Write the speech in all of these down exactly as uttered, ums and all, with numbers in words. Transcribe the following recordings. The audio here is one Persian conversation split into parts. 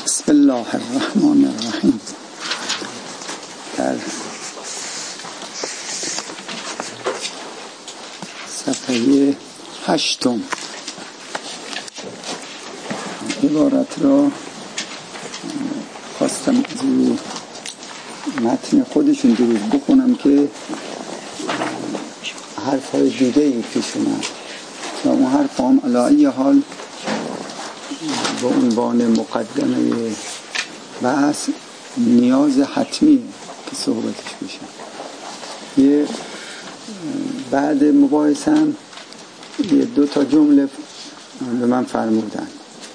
بسم الله الرحمن الرحیم. در صفحه هشتم عبارت را خواستم از متن خودشون دیروز بخونم که حرف‌های دیگه‌ای پیش اومد و اون حرف هم علی ای حال با عنوان مقدمه بحث نیاز حتمی که صحبتش بشه. یه بعد مباحثه هم یه دو تا جمله به من فرمودن.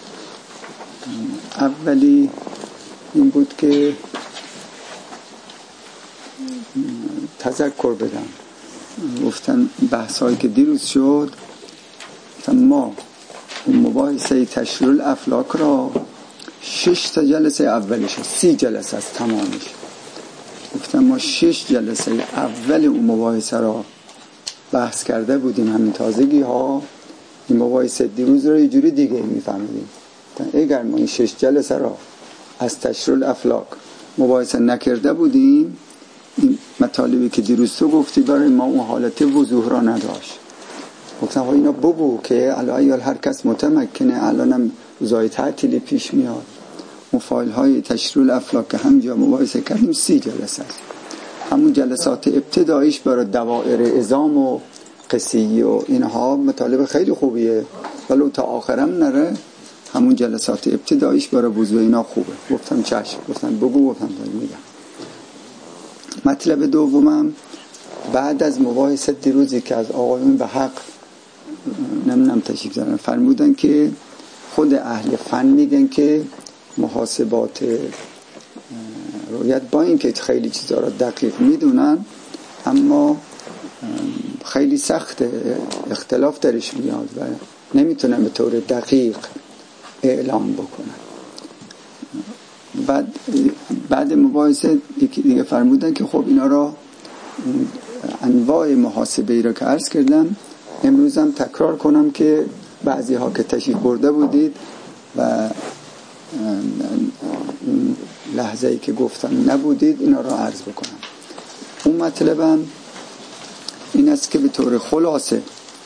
اولی این بود که تذکر بدم، گفتن بحثایی که دیروز شد ما مباحثه تشریع الافلاک را شش تا جلسه اولش سی جلسه از تمامش گفتم ما شش جلسه اول اون مباحثه را بحث کرده بودیم. همین تازگی ها این مباحثه دیروز را یه جوری دیگه میفهمیدیم. اگر ما این شش جلسه را از تشریع الافلاک مباحثه نکرده بودیم، این مطالبی که دیروز تو گفتی برای ما اون حالت وضوح را نداشت. گفتم ها اینا بگو که علایال هر کس متمکنه. الانم روزای تعطیلی پیش میاد. اون فایل های تشریع الافلاک که همجا مباحثه کردیم سی جلسه است. همون جلسات ابتداییش برای دوائر عظام و قصی و اینها مطالب خیلی خوبیه، ولی تا آخرم نره. همون جلسات ابتداییش برای وضوح اینا خوبه. گفتم چشم. گفتم بگو. گفتم میگم. مطلب دومم بعد از مباحثه دیروزی که از آقایون به حق نمیدونم تشریف دارن فرمودن که خود اهل فن میگن که محاسبات رویت با این که خیلی چیزا را دقیق میدونن اما خیلی سخت اختلاف درش میاد و نمیتونن به طور دقیق اعلام بکنن. بعد بعد مباحثه دیگه فرمودن که خب اینا را انواع محاسبه را که عرض کردم امروز هم تکرار کنم که بعضی ها که تشریف برده بودید و لحظه‌ای که گفتم نبودید اینا را عرض بکنم. اون مطلبم این است که به طور خلاصه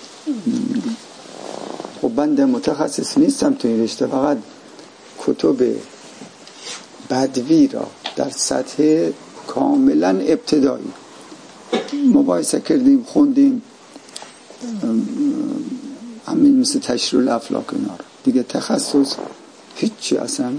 خب بنده متخصص نیستم تو این رشته، فقط کتب بدوی را در سطح کاملا ابتدایی مباحثه کردیم، خوندیم، همین مثل تشریع الافلاک اینا رو دیگه تخصص هیچی. اصلا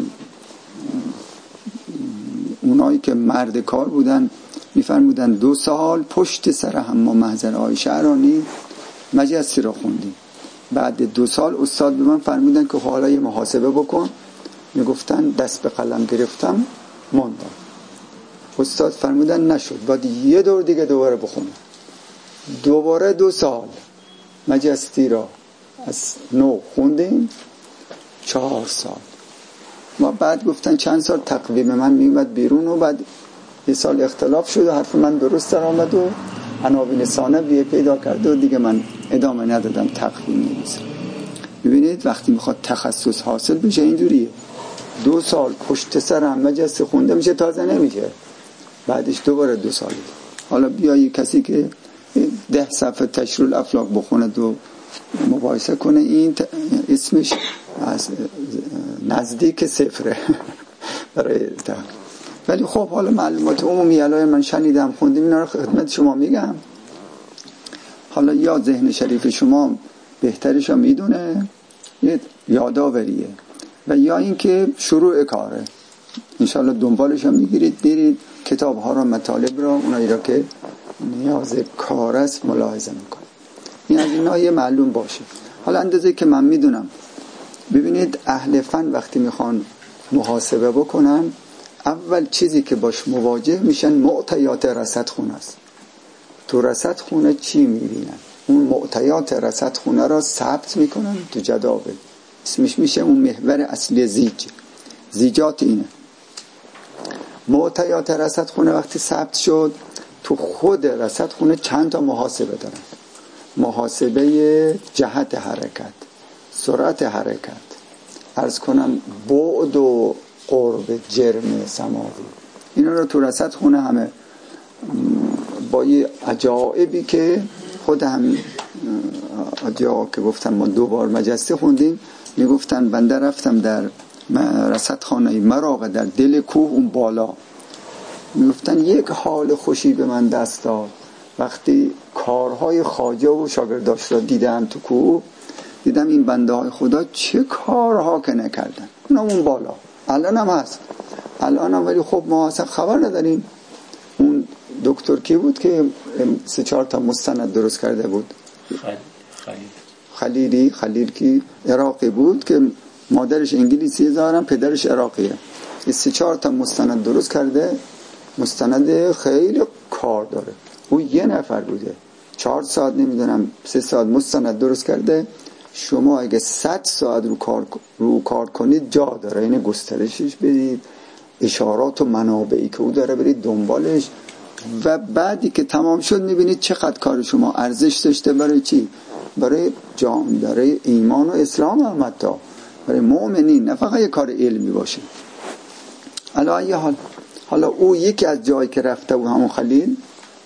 اونایی که مرد کار بودن میفرمودن دو سال پشت سر هم ما محضر آقای شعرانی مجلسی را خوندیم. بعد دو سال استاد به من فرمودن که حالا یه محاسبه بکن. میگفتن دست به قلم گرفتم موندم. استاد فرمودن نشد، باید یه دور دیگه دوباره بخونم. دوباره دو سال مجستی را از نو خوندیم، چهار سال. ما بعد گفتن چند سال تقویم من میومد بیرون و بعد یه سال اختلاف شد و حرف من درست در آمد و عناوین ثانویه پیدا کرد و دیگه من ادامه ندادم تقویم نویسم. ببینید وقتی میخواد تخصص حاصل بشه اینجوریه، دو سال پشت سر هم مجلس خونده میشه، تازه نمیشه، بعدش دوباره دو سال. حالا بیایی کسی که ده صفحه تشریع الافلاک بخونه دو مباحثه کنه، این اسمش از نزدیک صفره برای تا. ولی خب حالا معلومات عمومی الان من شنیدم خوندیم اینا رو خدمت شما میگم. حالا یا ذهن شریف شما بهترش رو میدونه یه یاداوریه و یا اینکه شروع کاره. انشالله دنبالش هم میگیرید، برید کتاب ها را، مطالب را، اونایی را که نیاز کار است ملاحظه میکنه. این از اینا یه معلوم باشه. حالا اندازه که من میدونم، ببینید اهل فن وقتی میخوان محاسبه بکنن اول چیزی که باش مواجه میشن معطیات رصدخونه است. تو رصدخونه چی میبینن؟ اون معطیات رصدخونه را ثبت میکنن تو جداول. اسمش میشه اون محور اصلی زیج. زیجات اینه. معطیات رصدخونه وقتی ثبت شد تو خود رصدخونه چند تا محاسبه دارن. محاسبه جهت حرکت، سرعت حرکت، عرض کنم بعد و قرب جرم سماوی. اینا رو تو رصد خونه همه با یه عجایبی که خود هم جا که گفتم ما دو بار مجسته خوندیم، میگفتن بنده رفتم در رصد خانه مراغه در دل کوه اون بالا، میگفتن یک حال خوشی به من دست داد وقتی کارهای خواجه و شاگرداش را دیدم تو کوه، دیدم این بنده های خدا چه کارها که نکردن. اونا اون بالا الان هم هست، الان هم، ولی خب ما اصلا خبر نداریم. اون دکتر کی بود که سه چهار تا مستند درست کرده بود؟ خلیل خلیلی خلیل کی عراقی بود که مادرش انگلیسی دارن پدرش عراقیه. این سه چهار تا مستند درست کرده، مستند خیلی کار داره. او یه نفر بوده چهار ساعت نمیدونم سه ساعت مستند درست کرده. شما اگه صد ساعت رو کار رو کار کنید جا داره، اینه گسترشش بدید، اشارات و منابعی که او داره برید دنبالش، و بعدی که تمام شد میبینید چقدر کار شما ارزش داشته. برای چی؟ برای جان، برای ایمان و اسلام هم، حتی برای مؤمنین، نه فقط یه کار علمی باشه. حالا یه حال حالا او یکی از جایی که رفته و همون خلیل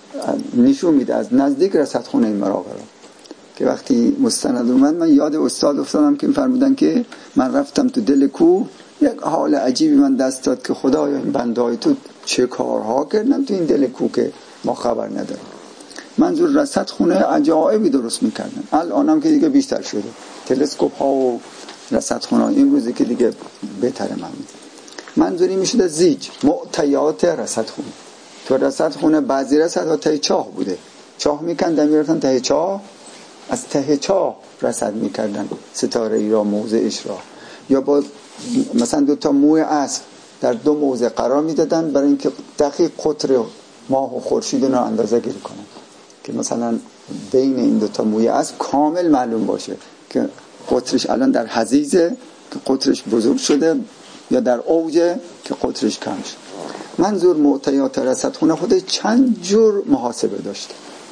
نشون میده از نزدیک رصدخونه مراغه را، که وقتی مستند اومد من یاد استاد افتادم که فرمودن که من رفتم تو دل کوه، یک حال عجیبی من دست داد که خدایا این بندهای تو چه کارها کردن تو این دل کوه که ما خبر نداریم. منظور رصدخونه عجایبی درست میکردن. الانم که دیگه بیشتر شده، تلسکوپ ها و رصدخونه ها امروزی که دیگه بهتره. من منظوری میشده زیج معطیات رصدخونه. تو رصدخونه بعضی رصدها ته چاه بوده، چاه میکندن میرفتن ته چاه، از ته چاه رصد میکردن ستاره ای را، موضعش را، یا با مثلا دو تا موی اسب در دو موضع قرار میدادن برای اینکه دقیق قطر ماه و خورشید رو اندازه گیری کنن، که مثلا بین این دو تا موی اسب کامل معلوم باشه که قطرش الان در حضیضه که قطرش بزرگ شده، یا در اوجه که قطرش کم شده. منظور معطیات رصدخونه خود چند جور محاسبه داشته.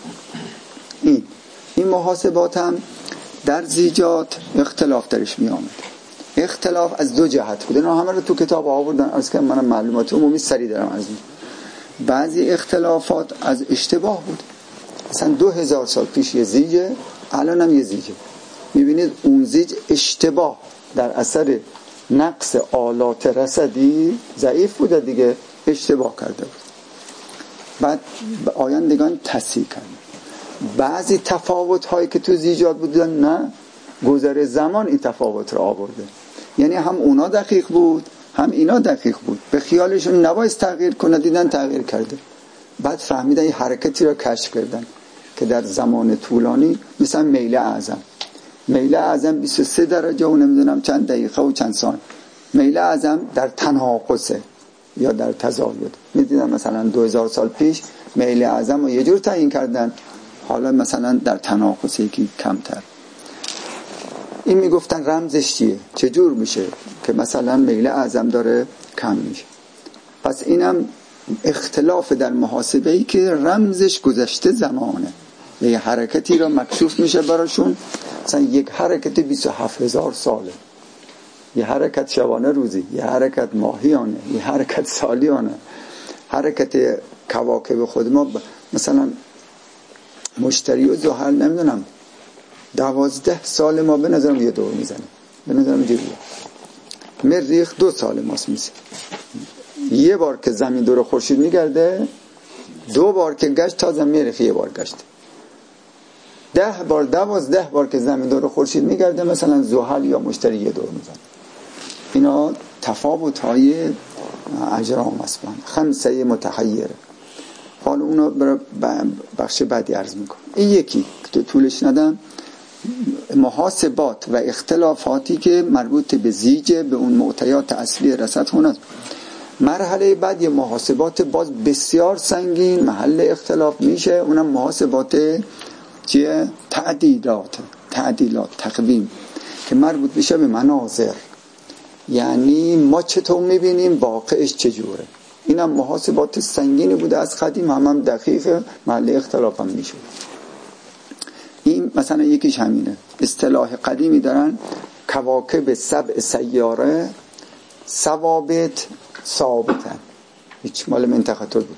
این این محاسبات هم در زیجات اختلاف درش می آمد. اختلاف از دو جهت بود. اینا همه رو تو کتاب آوردن، از که من معلومات عمومی سری دارم از این. بعضی اختلافات از اشتباه بود. مثلا دو هزار سال پیش یه زیجه، الان هم یه زیجه. میبینید اون زیج اشتباه در اثر نقص آلات رصدی ضعیف بوده دیگه، اشتباه کرده بود. بعد آیندگان تصحیح کردن. بعضی تفاوت هایی که تو زیجات بودن، نه، گذر زمان این تفاوت رو آورده. یعنی هم اونا دقیق بود هم اینا دقیق بود، به خیالشون نباید تغییر کنه، دیدن تغییر کرده. بعد فهمیدن این حرکتی رو کشف کردن که در زمان طولانی، مثلا میل اعظم میل اعظم بیست و سه درجه و نمیدونم چند دقیقه و چند ثانیه، میل اعظم در تناقصه یا در تزاید. میدیدن مثلا دو هزار سال پیش میل اعظم رو یه جور تعیین کردن، حالا مثلا در تناقصه یکی کمتر. این میگفتن رمزش چیه، چجور میشه که مثلا میل اعظم داره کم میشه. پس اینم اختلاف در محاسبه‌ای که رمزش گذشته زمانه، یه حرکتی را مکشوف میشه براشون. مثلا یک حرکت بیست و هفت هزار ساله، یه حرکت شبانه روزی، یه حرکت ماهیانه، یه حرکت سالیانه، حرکت کواکب خود ما. مثلا مشتری و زحل نمیدونم دوازده سال ما به نظرم یه دور میزنه، به نظرم جوریه. مریخ دو سال ماست میشه، یه بار که زمین دور خورشید میگرده، دو بار که گشت تا زمین مریخ یه بار گشت، ده بار دوازده بار که زمین دور خورشید میگرده مثلا زحل یا مشتری یه دور میزنه. اینا تفاوت های اجرام است. خمسه متحیره. حالا اونا برای بخش بعدی عرض میکنم. این یکی که طولش ندم، محاسبات و اختلافاتی که مربوط به زیجه، به اون معطیات اصلی رصدخونه است. مرحله بعد یه محاسبات باز بسیار سنگین محل اختلاف میشه، اونم محاسبات چیه؟ تعدیلات تعدیلات تقویم که مربوط میشه به مناظر، یعنی ما چطور میبینیم واقعش چجوره. اینم محاسبات سنگینی بوده از قدیم، هم هم دقیق، محل اختلاف هم میشه. این مثلا یکیش همینه. اصطلاح قدیمی دارن، کواکب سبع سیاره ثوابت ثابتن، هیچ مال منطقه بود.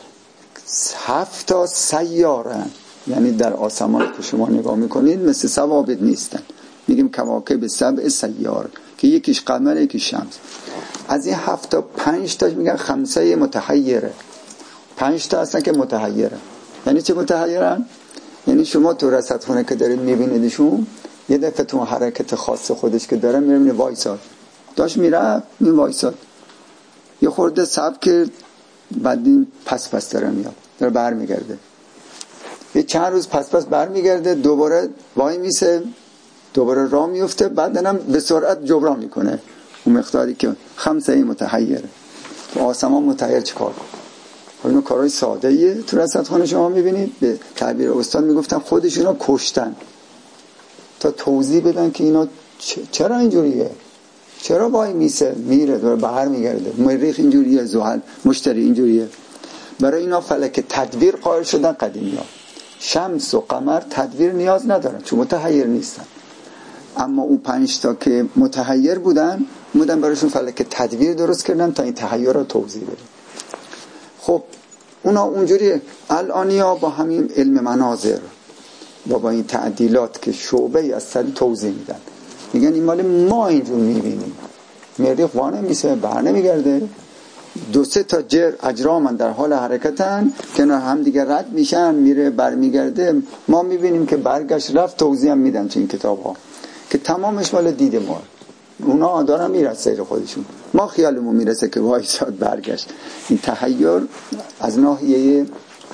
هفت تا سیاره، یعنی در آسمان که شما نگاه میکنید مثل ثوابت نیستن، میگیم کواکب سبع سیار که یکیش قمر یکیش شمس. از این هفت تا پنج تاش میگن خمسه متحیره، پنج تا هستن که متحیره. یعنی چه متحیرن؟ یعنی شما تو رصدخونه که دارید میبینیدشون، یه دفعه تو حرکت خاص خودش که داره میره میره وایساد، داشت میره می وایساد، یه خورده صبر کرد، بعد این پس پس داره میاد، داره بر میگرده، یه چند روز پس پس بر میگرده، دوباره وای میسه، دوباره راه میفته، بعد هم به سرعت جبران میکنه اون مقداری که خمسه متحیره. تو آسمان متحیر چه کار کنه؟ اینو کارهای ساده ایه تو رصدخانه شما میبینید. به تعبیر استاد میگفتن خودشونا کشتن تا توضیح بدن که اینا چرا اینجوریه، چرا وای میسه میره دور بهر میگرده، مریخ اینجوریه، زحل مشتری اینجوریه. برای اینا فلک تدویر قائل شدن قدیمی ها. شمس و قمر تدویر نیاز ندارن چون متحیر نیستن، اما اون پنج تا که متحیر بودن بودن برایشون فلک تدویر درست کردن تا این تحیر رو توضیح بدن. خب اونا اونجوری الانیا با همین علم مناظر و با این تعدیلات که شعبه از سری توضیح میدن، میگن این مال ما اینجور میبینیم، مریخ وانه میسه بر نمیگرده، دو سه تا جر اجرامن در حال حرکتن کنار هم دیگه رد میشن، میره بر میگرده، ما میبینیم که برگشت رفت. توضیح هم میدن تو این کتاب ها که تمامش مال دید ما، اونا دارن میرن سیر خودشون، ما خیالمون میرسه که وایساد برگشت. این تحیر از ناحیه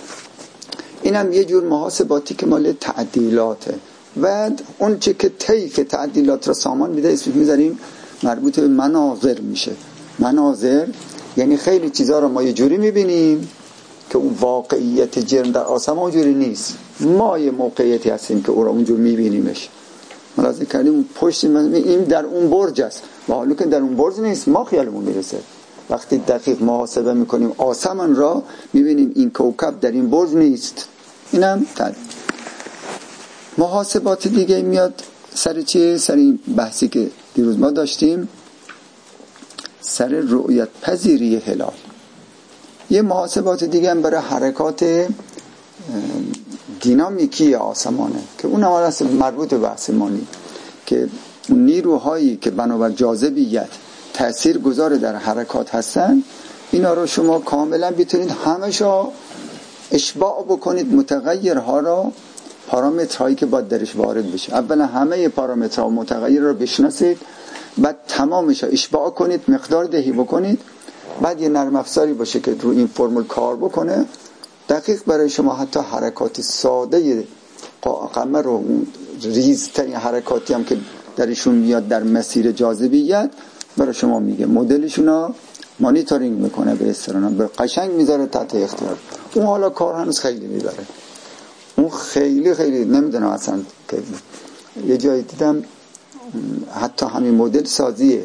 اینم یه جور محاسباتی که مال تعدیلاته و اون چه که طیف تعدیلات را سامان میده اسمش میذاریم مربوط به مناظر میشه. مناظر یعنی خیلی چیزا رو ما یه جوری میبینیم که اون واقعیت جرم در آسمان اونجوری نیست، ما یه موقعیتی هستیم که او را اونجور میبینیمش. ملاحظه کردیم پشت این در اون برج است و حالا که در اون برج نیست ما خیالمون میرسه. وقتی دقیق محاسبه میکنیم آسمان را میبینیم این کوکب در این برج نیست. اینم تد محاسبات دیگه میاد سر چیه؟ سر این بحثی که دیروز ما داشتیم، سر رؤیت پذیری هلال. یه محاسبات دیگه هم برای حرکات دینامیکی آسمانه که اون هم اصلا مربوط به بحث مانی که اون نیروهایی که بنابر جاذبیت تأثیر گذار در حرکات هستن، اینا رو شما کاملا بتونید همشو اشباع بکنید، متغیرها را، پارامترهایی که باید درش وارد بشه. اولا همه پارامترها و متغیر رو بشناسید، بعد تمامش رو اشباع کنید، مقدار دهی بکنید، بعد یه نرم افزاری باشه که رو این فرمول کار بکنه دقیق برای شما حتی حرکات ساده قمر و ریزترین حرکاتی هم که درشون میاد در مسیر جاذبیت برای شما میگه، مدلشون رو مانیتورینگ میکنه، به اصطلاح به قشنگ میذاره تحت اختیار. اون حالا کار هنوز خیلی میبره، اون خیلی خیلی نمیدونم اصلا که یه جایی دیدم حتی همین مدل سازیه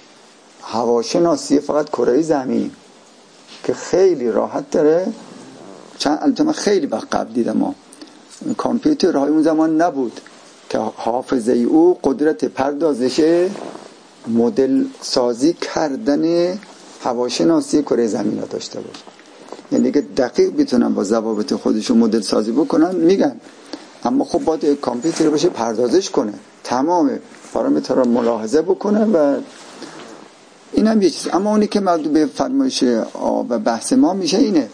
هواشناسی فقط کره زمین که خیلی راحت داره. چند البته من خیلی وقت قبل دیدم، ما کامپیوتر های اون زمان نبود که حافظه او قدرت پردازش مدل سازی کردن هواشناسی کره زمین را داشته باشه، یعنی که دقیق بتونن با ضوابط خودشون مدل سازی بکنن میگن، اما خب باید کامپیوتر باشه پردازش کنه، تمام پارامترها رو ملاحظه بکنه و این هم یه چیز. اما اونی که مربوط به فرمایش و بحث ما میشه اینه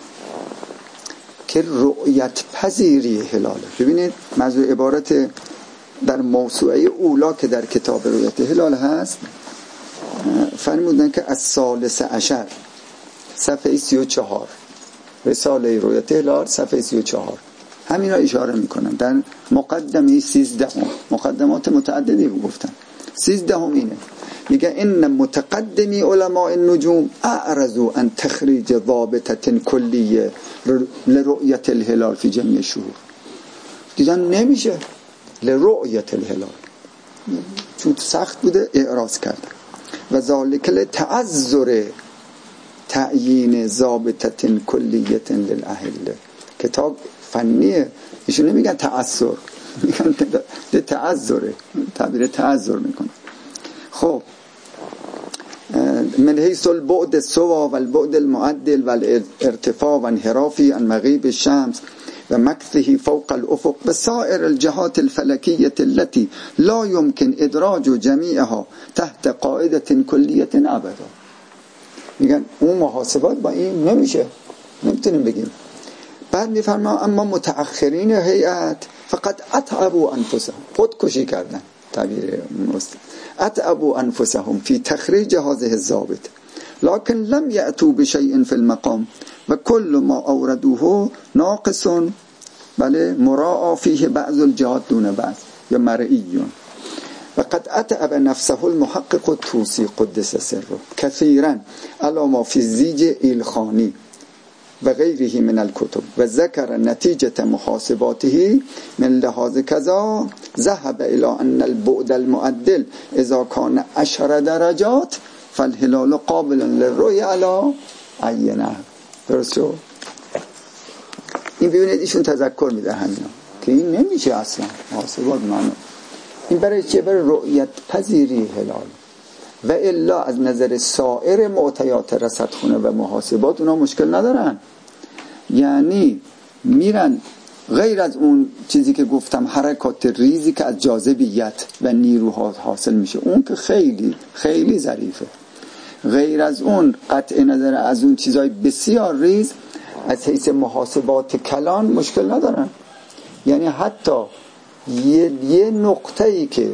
که رؤیت پذیری هلاله. ببینید موضوع عبارت در موسوعه اولا که در کتاب رؤیت هلال هست فرمودن که از ثالث عشر صفحه سی و چهار، رساله رؤیت هلال صفحه سی و چهار همین را اشاره میکنن. در مقدمه سیزدهم، مقدمات متعددی گفتن، سیزدهم اینه میگه این متقدمی علماء النجوم اعرضوا عن تخریج ضابطه کلیه لرؤیت الهلال فی جميع شهور. دیدن نمیشه لرؤیت الهلال، چون سخت بوده اعراض کردن. و ذالک لتعذر تعیین ضابطه کلیه للاهله. کتاب فنیه، ایشون نمیگن تعذر، میگن تعذره، تعبیر تعذر میکنه. خب من حیث البعد سوا و البعد المعدل و الارتفاع و انحرافی عن مغیب الشمس و مکثه فوق الافق و سائر الجهات الفلکیة التي لا يمكن ادراج جمیعها تحت قاعده کلیه ابدا. میگن اون محاسبات با این نمیشه، نمیتونیم بگیم. بعد میفرما اما متأخرین هیئت فقط اتعبوا انفسهم، خودکشی کردن، تعبیر مست اتعبوا انفسهم فی تخریج هذه الضابط لكن لم یأتوا بشیء فی المقام و کل ما اوردوه ناقص بله مراعا فیه بعض الجهات دون بعض یا مرئیون. و قد اتعب نفسه المحقق الطوسی قدس سره كثيرا على ما في زیج ایلخانی و غیره من الكتب و ذکر نتیجه محاسباته من لحاظ کذا ذهب الى ان البعد المعدل اذا كان عشر درجات فالهلال قابل للرؤية على عینه. درست شد؟ این ببینید ایشون تذکر میده همینا که این نمیشه اصلا محاسبات معنی. این برای چه؟ برای رؤیت پذیری هلال. و الا از نظر سایر معطیات رصدخونه و محاسبات اونا مشکل ندارن، یعنی میرن غیر از اون چیزی که گفتم حرکات ریزی که از جاذبیت و نیروها حاصل میشه، اون که خیلی خیلی ظریفه. غیر از اون قطع نظر از اون چیزای بسیار ریز از حیث محاسبات کلان مشکل ندارن. یعنی حتی یه, یه نقطه‌ای که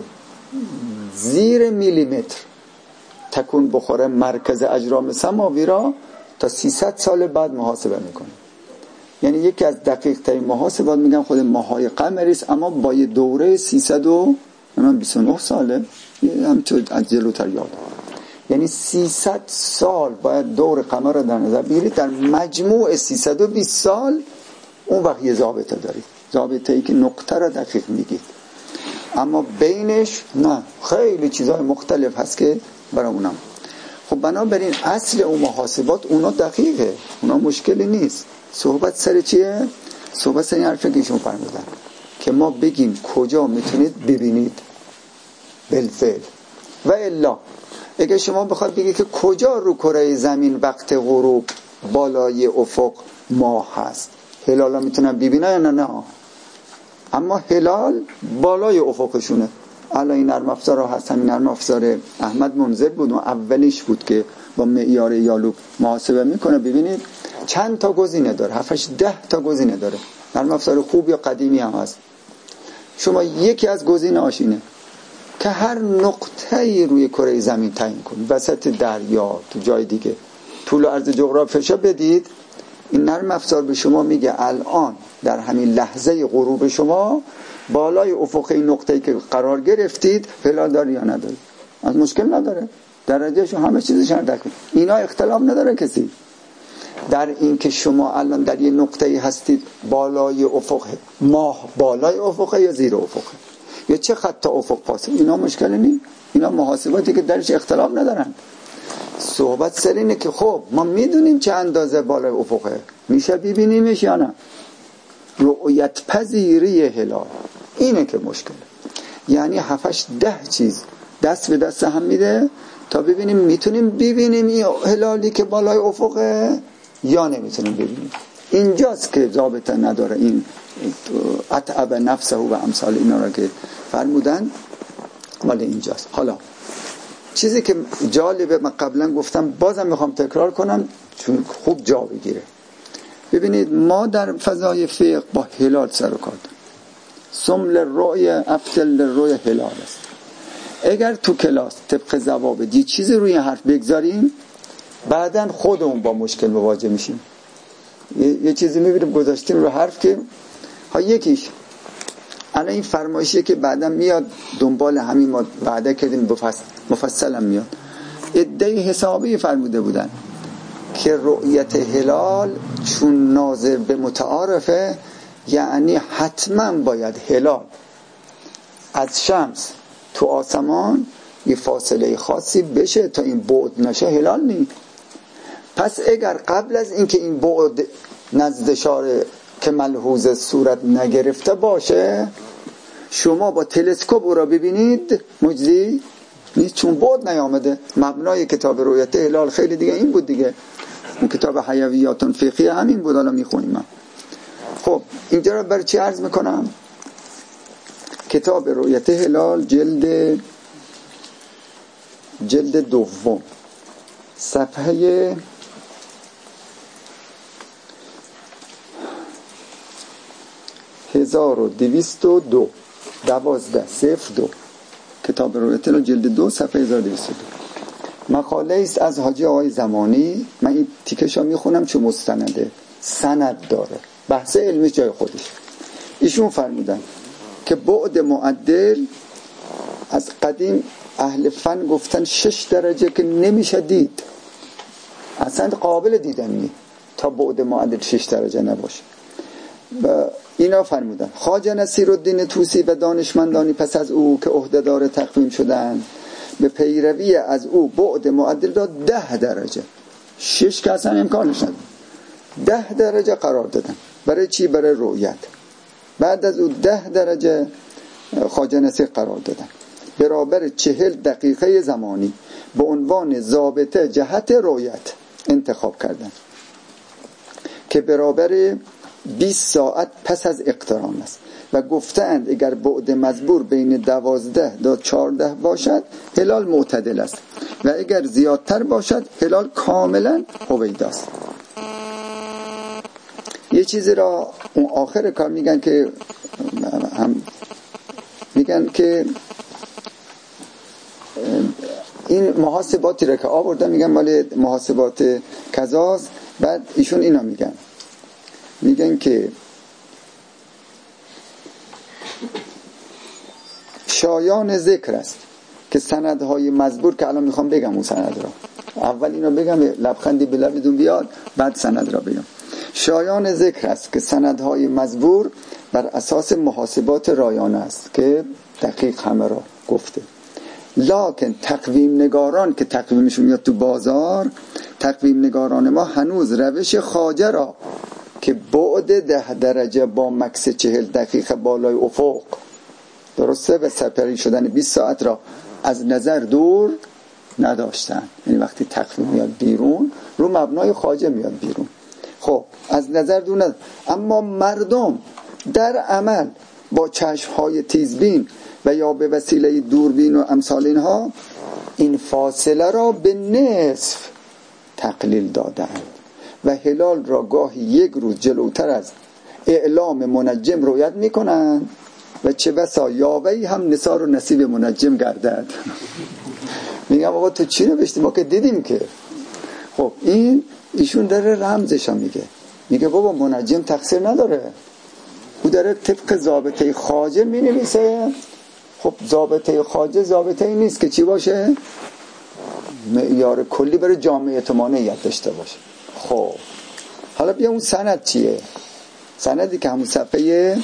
زیر میلیمتر تکون بخوره مرکز اجرام سماوی را تا سیصد سال بعد محاسبه میکنه. یعنی یکی از دقیق ترین محاسبات میگن خود ماهای قمری است، اما با یه دوره سیصد و بیست و نه ساله، همچون از جلوتر یاد. یعنی سیصد سال باید دور قمر را در نظر بگیرید. در مجموع سیصد و بیست سال اون وقت یه ضابطه دارید، ضابطه ای که نقطه را دقیق میگید، اما بینش نه، خیلی چیزهای مختلف هست که برای اونم. خب بنابراین اصل اون محاسبات اونا دقیقه، اونا مشکلی نیست. صحبت سر چیه؟ صحبت سر این حرفه که ایشون فرمودن که ما بگیم کجا میتونید ببینید بالفعل. و الا اگه شما بخواد بگید که کجا رو کره زمین وقت غروب بالای افق ماه هست، هلال ها میتونن ببینن یا نه؟ نه، اما هلال بالای افقشونه. الان این نرم افزار ها هست، همین نرم افزار احمد منذر بود و اولیش بود که با معیار یالوب محاسبه میکنه. ببینید چند تا گزینه داره، هفتش ده تا گزینه داره. نرم افزار خوب یا قدیمی هم هست. شما یکی از گزینه آشینه که هر نقطه‌ای روی کره زمین تعیین کنید، وسط دریا، تو جای دیگه، طول و عرض جغرافیاشو بدید، این نرم افزار به شما میگه الان در همین لحظه غروب شما بالای افق این نقطه‌ای که قرار گرفتید هلال داری یا نداری. از مشکل نداره، درجهشو همه چیزش رو دقیق. اینا اختلاف نداره کسی در این که شما الان در یه نقطه‌ای هستید بالای افق، ماه بالای افق یا زیر افق یا چه خط افق پاس، اینا مشکل نیست. اینا محاسباتی که درش اختلاف ندارن. صحبت سر اینه که خب ما میدونیم چه اندازه بالای افقه، میشه ببینیمش یا نه. رؤیت پذیری هلال اینه که مشکل. یعنی هفتش ده چیز دست به دست هم میده تا ببینیم میتونیم ببینیم این هلالی که بالای افقه یا نمیتونیم ببینیم. اینجاست که ضابطه نداره. این اتعب نفسه و امثال اینا را که فرمودن ولی اینجاست. حالا چیزی که جالبه، من قبلا گفتم بازم میخوام تکرار کنم چون خوب جا بگیره. ببینید ما در فضای فقه با هلال سر و کار داریم. سمل روی افضل روی هلال است. اگر تو کلاس طبق ضوابط یه چیزی روی حرف بگذاریم بعدن خودمون با مشکل مواجه میشیم. یه, یه چیزی میبینیم گذاشتیم رو حرف که ها یکیش الان این فرمایشیه که بعدن میاد دنبال همین ما وعده کردیم بفصل مفصل هم میاد. ادعای حسابی فرموده بودن که رؤیت هلال چون ناظر به متعارفه، یعنی حتما باید هلال از شمس تو آسمان یه فاصله خاصی بشه تا این بعد نشه، هلال نی. پس اگر قبل از اینکه این بعد نزد شاره که ملحوظ صورت نگرفته باشه شما با تلسکوپ او را ببینید مجزی نیست، چون بعد نیامده. مبنای کتاب رؤیت هلال خیلی دیگه این بود دیگه، اون کتاب حیویات فقهی همین بود، حالا میخونیم. خب اینجا رو برای چی عرض میکنم؟ کتاب رؤیت هلال جلد جلد دوم صفحه هزار و دویست و دو دوازده صفر دو، کتاب رؤیت هلال جلد دو صفحه هزار و دویست و دو. مقاله است از حاجی آقای زمانی. من این تیکش ها میخونم چون مستنده، سند داره، بحث علمی جای خودش. ایشون فرمودن که بعد معدل از قدیم اهل فن گفتن شش درجه که نمیشه دید، اصلا قابل دیدن نی تا بعد معدل شش درجه نباشه. و اینا فرمودن خواجه نصیرالدین طوسی و دانشمندانی پس از او که عهدهدار تقویم شدن به پیروی از او بعد معدل را ده درجه، شش که اصلا امکانش نداره، ده درجه قرار دادن. برای چی؟ برای رؤیت. بعد از او ده درجه خواجه نصیر قرار دادن، برابر چهل دقیقه زمانی به عنوان ضابطه جهت رؤیت انتخاب کردن که برابر بیست ساعت پس از اقتران است و گفتند اگر بعد مزبور بین دوازده تا چهارده باشد هلال معتدل است و اگر زیادتر باشد هلال کاملا هویدا است. یه چیزی را اون آخر کار میگن که هم میگن که این محاسباتی را که آوردن میگن مال محاسبات کذاست. بعد ایشون اینا میگن میگن که شایان ذکر است که سندهای مزبور، که الان میخوام بگم اون سند را، اول اینو بگم لبخندی به لبتون بیاد بعد سند را بگم. شایان ذکر است که سندهای مزبور بر اساس محاسبات رایانه است که دقیق همه را گفته، لکن تقویم نگاران که تقویمشون میاد تو بازار، تقویم نگاران ما هنوز روش خواجه را که بعد ده درجه با مکس چهل دقیقه بالای افق درسته و سپری شدن بیست ساعت را از نظر دور نداشتن. یعنی وقتی تقویم میاد بیرون رو مبنای خواجه میاد بیرون، خب از نظر دور نداشتن. اما مردم در عمل با چشمهای تیزبین و یا به وسیله دوربین و امثال اینها این فاصله را به نصف تقلیل دادند و هلال را گاهی یک روز جلوتر از اعلام منجم رویت میکنند و چه بسا یاوهی هم نثار و نصیب منجم گردد. میگم آقا تو چی نوشتی؟ ما که دیدیم که. خب این ایشون داره رمزش هم میگه، میگه بابا منجم تقصیر نداره، او داره طبق ضابطه خواجه مینویسه. خب ضابطه خواجه ضابطه ای نیست که چی باشه؟ معیار کلی برای جامعه اعتمانیت داشته باشه. خب حالا بیا اون سند چیه؟ سندی که همون صفحه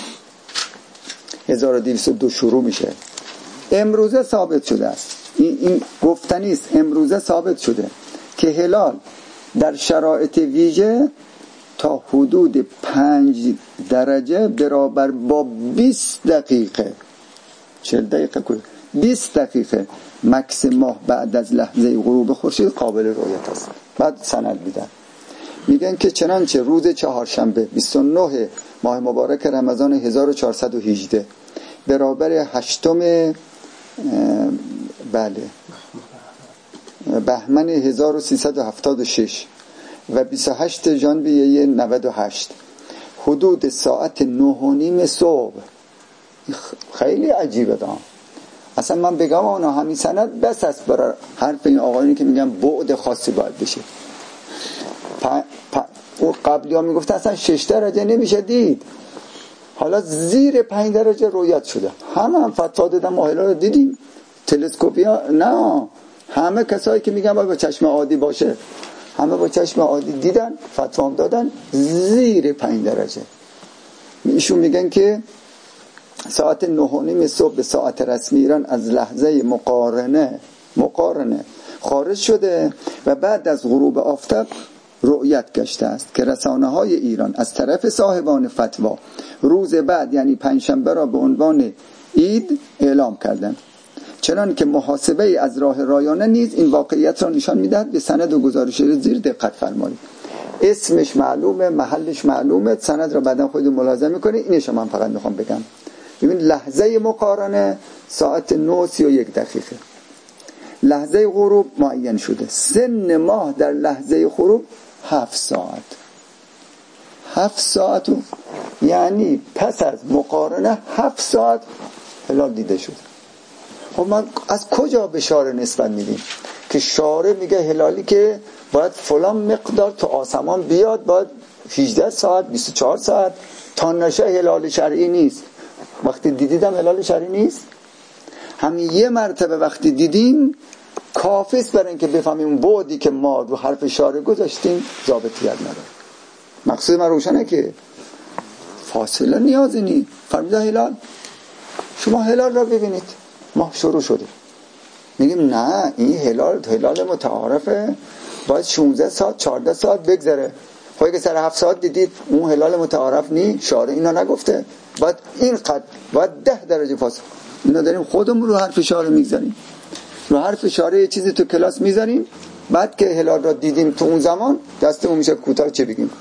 هزار و دویست و دو شروع میشه. امروزه ثابت شده است، این, این گفتنی است، امروزه ثابت شده که هلال در شرایط ویژه تا حدود پنج درجه برابر با بیست دقیقه چهل دقیقه کنید بیست دقیقه مکس ماه بعد از لحظه غروب خورشید قابل رؤیت است. بعد سند میدن، میگن که چنانچه روز چهارشنبه بیست و نه ماه مبارک رمضان هزار و چهارصد و هجده برابر هشتم بله بهمن هزار و سیصد و هفتاد و شش و بیست و هشت ژانویه نود و هشت حدود ساعت نه و نیم صبح. خیلی عجیبه دام. اصلا من بگم آنها همین سند بس است برای حرف این آقایونی که میگن بعد خاصی باید بشه. پا پا او قبلی ها میگفت اصلا شش درجه نمیشه دید، حالا زیر پنج درجه رویت شده. همه هم فتوا دادن، ما هلال رو دیدیم، تلسکوپی ها نه، همه کسایی که میگن باید با چشم عادی باشه همه با چشم عادی دیدن، فتوا هم دادن زیر پنج درجه. ایشون میگن که ساعت نه و نیم صبح به ساعت رسمی ایران از لحظه مقارنه مقارنه خارج شده و بعد از غروب آفتاب رؤیت گشته است که رسانه های ایران از طرف صاحبان فتوا روز بعد یعنی پنجشنبه را به عنوان عید اعلام کردند. چنان که محاسبه از راه رایانه نیز این واقعیت را نشان میدهد. به سند و گزارش زیر دقت فرمایید. اسمش معلومه، محلش معلومه، سند را بعدا خودتون ملاحظه میکنید. اینش من فقط میخوام بگم. ببین لحظه مقارنه ساعت نه و سی و یک دقیقه، لحظه غروب معین شده، سن ماه در لحظه غروب هفت ساعت هفت ساعت و یعنی پس از مقارنه هفت ساعت هلال دیده شد. خب ما از کجا به شارع نسبت میدیم که شارع میگه هلالی که باید فلان مقدار تو آسمان بیاد، باید هجده ساعت بیست و چهار ساعت تا نشه هلال شرعی نیست. وقتی دیدیدم هلال شرعی نیست، همین یه مرتبه وقتی دیدیم کافیست برای اینکه بفهمیم بعدی که ما رو حرف شارع گذاشتیم ضابطیت نداره. مقصود من روشنه که فاصله نیازی نیست. فرموده هلال، شما هلال را ببینید، ماه شروع شده. میگیم نه این هلال هلال متعارفه، باید شانزده ساعت چهارده ساعت بگذره. خواهی که سر هفت ساعت دیدید اون هلال متعارف نی، شارع اینا نگفته باید این قد، باید ده درجه فاصله. اینا داریم خودمون رو حرف شارع میگذاریم، رو حرف شارع یه چیزی تو کلاس میذاریم، بعد که هلال را دیدیم تو اون زمان دستمون میشه کوتاه چه بگیم.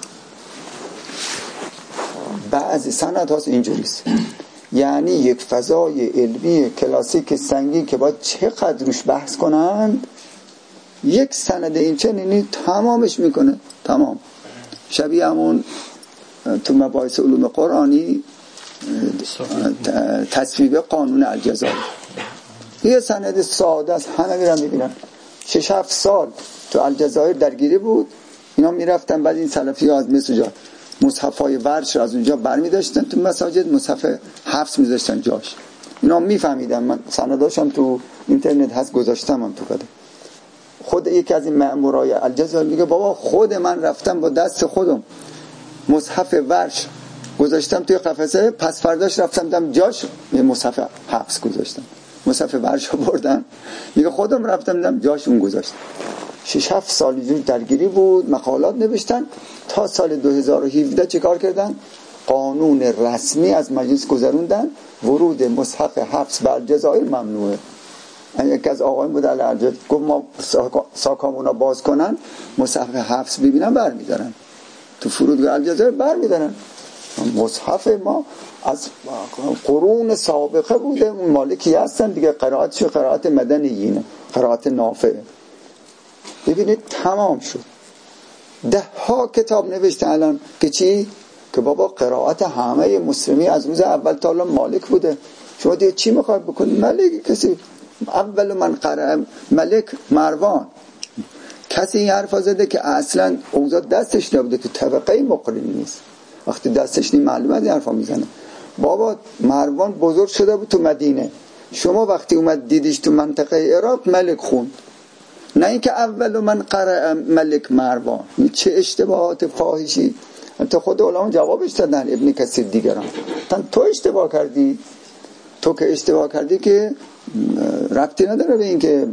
بعضی سند هاست اینجوریست، یعنی یک فضای علمی کلاسیک سنگین که باید چقدر روش بحث کنند، یک سند این چنینی تمامش میکنه. تمام شبیه همون تو مباحث علوم قرآنی تصویب قانون الجزایر، یه سند ساده است، همه میرن میبینن. شش هفت سال تو الجزایر درگیری بود، اینا میرفتن بعد این سلفی ها از مثل جا مصحفای ورش از اونجا برمی داشتن تو مساجد، مصحف حفظ می داشتن جاش. اینا میفهمیدن، من سنداشم تو اینترنت هست گذاشتم هم تو کده. خود یکی از این مأمورای الجزایر میگه بابا خود من رفتم با دست خودم مصحف ورش گذاشتم توی قفسه، پس فرداش رفتم دم جاش یه مصحف حفظ گذاشتم، مصحف ورش بردن، میگه خودم رفتم دم جاش اون گذاشتم. شش هفت سال اینجوری درگیری بود، مقالات نوشتن، تا سال دو هزار و هفده چه کار کردن؟ قانون رسمی از مجلس گذروندن، ورود مصحف حفظ به الجزایر ممنوعه. یکی از آقایون بود در الجزایر گفت ما ساکامونا باز کنن مصحف حفظ ببینن برمیدارن، تو فرودگاه الجزایر برمیدارن. مصحف ما از قرون سابقه بوده، اون مالکی هستن دیگه، قرائتش قرائت مدنیینه، قرائت نافعه. ببینید تمام شد. ده ها کتاب نوشته الان که چی؟ که بابا قرائت همه مسلمی از روز اول تا الان مالک بوده. شما دیگه چی میخواد بکنید؟ ملک کسی اول من قرأ ملک مروان، کسی این حرفا زده که اصلا اوضاع دستش نبوده، که طبقه مقرن نیست. وقتی دستش نی معلومه از این حرفا میزنه. بابا مروان بزرگ شده بود تو مدینه، شما وقتی اومد دیدیش تو منطقه عراق ملک خوند، نه اینکه اول من قرأ ملک مروان. چه اشتباهات فاحشی. تا خود علما جوابش دادن، ابن کثیر دیگران. تو اشتباه کردی، تو که اشتباه کردی که ربطی نداره به این که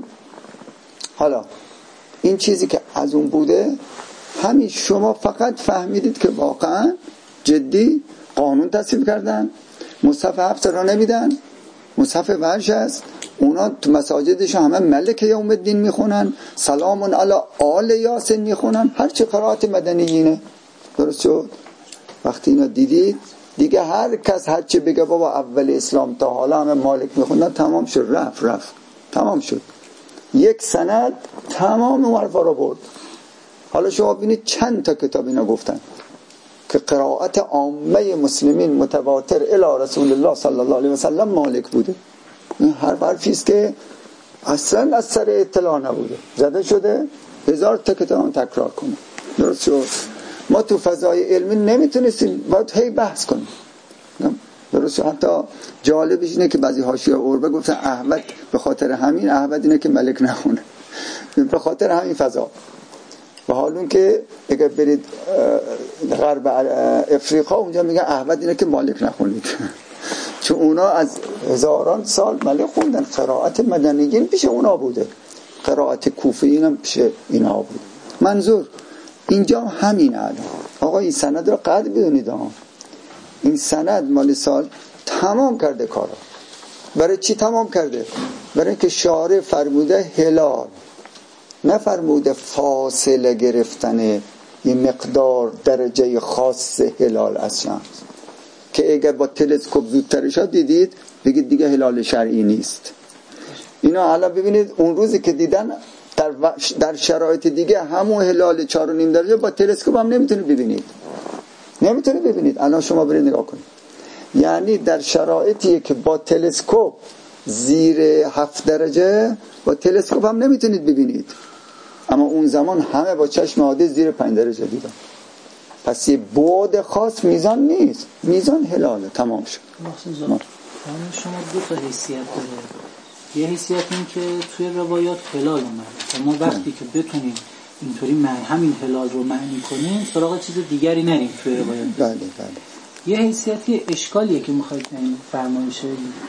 حالا این چیزی که از اون بوده، همین شما فقط فهمیدید که واقعا جدی قانون تصویب کردن، مصحف حفظ را نمیدن، مصحف ورش است، اونا تو مساجدشون همه ملک یوم الدین میخونن، سلامون علی آل یاسین میخونن، هرچی قرائت مدنیینه. درست شد؟ وقتی اینا دیدید دیگه هر کس هرچی بگه بابا اول اسلام تا حالا همه مالک میخوندن، تمام شد، رفت رفت تمام شد. یک سند تمام اون حرفا رو برد. حالا شما ببینید چند تا کتاب اینا گفتن که قرائت عامه مسلمین متواتر الی رسول الله صلی الله علیه و سلم مالک بوده. این هر حرفی است که اصلا از سر اطلاع نبوده، زده شده هزار تا کتاب تکرار کنه. درست شد؟ ما تو فضای علمی نمیتونستیم، باید هی بحث کنیم. درست شد؟ حتی جالبش اینه که بعضی حاشیه عربه گفتن احمد به خاطر همین احمد اینه که ملک نخونه، به خاطر همین فضا. و حالون که اگر برید غرب افریقا اونجا میگن احمد اینه که مالک نخونید، چون اونا از هزاران سال ملک خوندن. قرائت مدنیین پیش اونا بوده، قرائت کوفیین هم پیش اینا بود. منظور اینجا همینه. الان آقا این سند رو قدر بدونید، این سند مال سال تمام کرده کارا. برای چی تمام کرده؟ برای اینکه شارع فرموده هلال، نه فرموده فاصله گرفتن یه مقدار درجه خاص هلال از شمس که اگر با تلسکوپ زودترش دیدید بگید دیگه هلال شرعی نیست. اینا الان ببینید اون روزی که دیدن در, در شرایط دیگه همون هلال چهار و نیم درجه با تلسکوپ هم نمیتونید ببینید، نمیتونید ببینید. الان شما برید نگاه کنید، یعنی در شرایطی که با تلسکوپ زیر هفت درجه با تلسکوپ هم نمیتونید ببینید، اما اون زمان همه با چشم عادی زیر پنج درجه دیدن. پس یه بعد خاص میزان نیست، میزان هلاله، تمام شد. شما دو تا حیثیت داره. یه حیثیت این که توی روایات هلال اومده، ما وقتی که بتونیم اینطوری معنی همین هلال رو معنی کنیم سراغ چیز دیگری نریم توی روایات. بله بله. یه حیثیتی اشکالیه که میخواید این فرمایش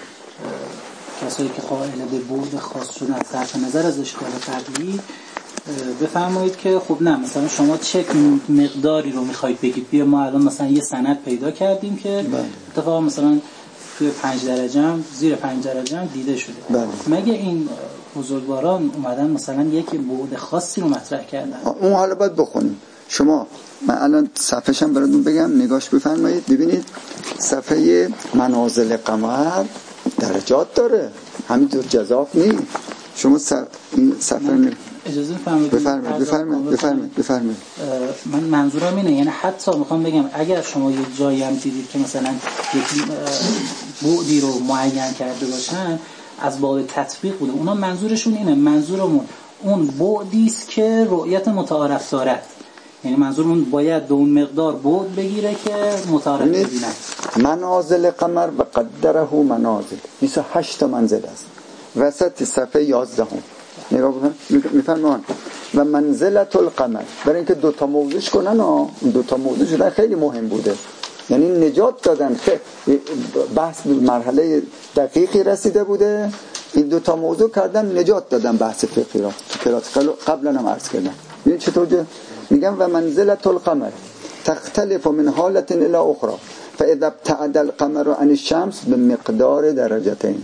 کسایی که قائل به بعد خاص شدن صرف نظر از اشکال قبلی بفرمایید که خب نه مثلا شما چه مقداری رو میخواید بگید. بیا ما الان مثلا یه سند پیدا کردیم که اتفاقا مثلا توی پنج درجه هم زیر پنج درجه هم دیده شده. بله. مگه این بزرگواران اومدن مثلا یک بعد خاصی رو مطرح کردن؟ اون حالا باید بخونیم. شما من الان صفحه‌ش هم براتون بگم، نگاش بفرمایید. ببینید صفحه منازل قمر درجات داره، همینطور جزاف نیست. شما صف... این صفحه اجازه بفرمایید بفرمایید بفرمایید بفرمایید بفرمایید. من منظورم اینه، یعنی حتی میخوام بگم اگر شما یه جایی هم دیدید که مثلا یک بعدی رو معین کرده باشن از باب تطبیق بوده، اونا منظورشون اینه، منظورمون اون بعدی است که رؤیت متعارف دارد، یعنی منظورمون باید دون مقدار بعد بگیره که متعارف ببینن. منازل قمر و قدره منازل بیست و هشت منزل است، وسط صفحه یازده هم نگاه بکن میفرمان و منزلت القمر، برای اینکه دوتا موضوعش کنن ها، دوتا موضوع شدن خیلی مهم بوده، یعنی نجات دادن. خیلی بحث به مرحله دقیقی رسیده بوده، این دوتا موضوع کردن نجات دادن بحث فقهی را تو قبلا هم عرض کردم. ببین چطور میگم و منزلت القمر تختلف من حالت الى اخرى فاذا ابتعد القمر عن الشمس بمقدار درجتين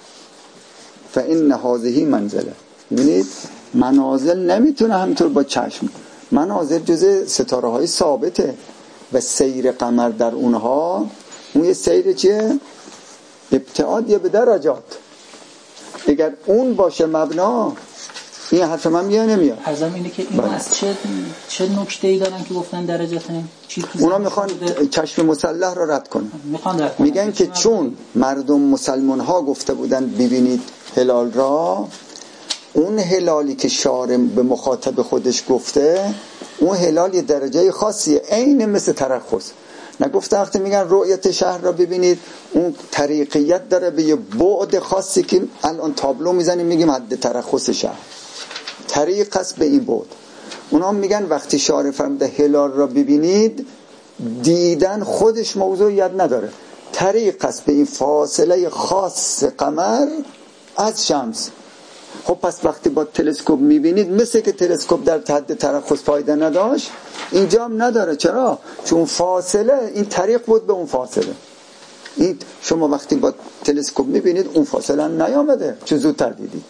فان هذه منزله. ببینید منازل نمیتونه همینطور با چشم، منازل جزء ستاره های ثابته و سیر قمر در اونها اون یه سیر چیه؟ ابتعاد یا به درجات. اگر اون باشه مبنا این حرف من میاد نمیاد. حرفم اینه که این از چه چه نکته‌ای دارن که گفتن درجاتین؟ اونا میخوان چشم مسلح رو رد کنن. میخوان رد کنن. میگن که چون مردم مسلمان ها گفته بودن ببینید هلال را، اون هلالی که شارع به مخاطب خودش گفته اون هلال یه درجه خاصیه، عین مثل ترخص. نگفته وقتی میگن رؤیت شهر را ببینید اون طریقیت داره به یه بعد خاصی که الان تابلو میزنیم میگیم حد ترخص شهر، طریق است به این بعد. اونا میگن وقتی شارع فرموده هلال را ببینید، دیدن خودش موضوعیت نداره، طریق است به این فاصله خاص قمر از شمس. خب پس وقتی با تلسکوپ میبینید مثل که تلسکوپ در حد ترخص فایده نداشت، اینجا هم نداره. چرا؟ چون فاصله این طریق بود به اون فاصله. این شما وقتی با تلسکوپ میبینید اون فاصله نیامده، چون زودتر دیدید.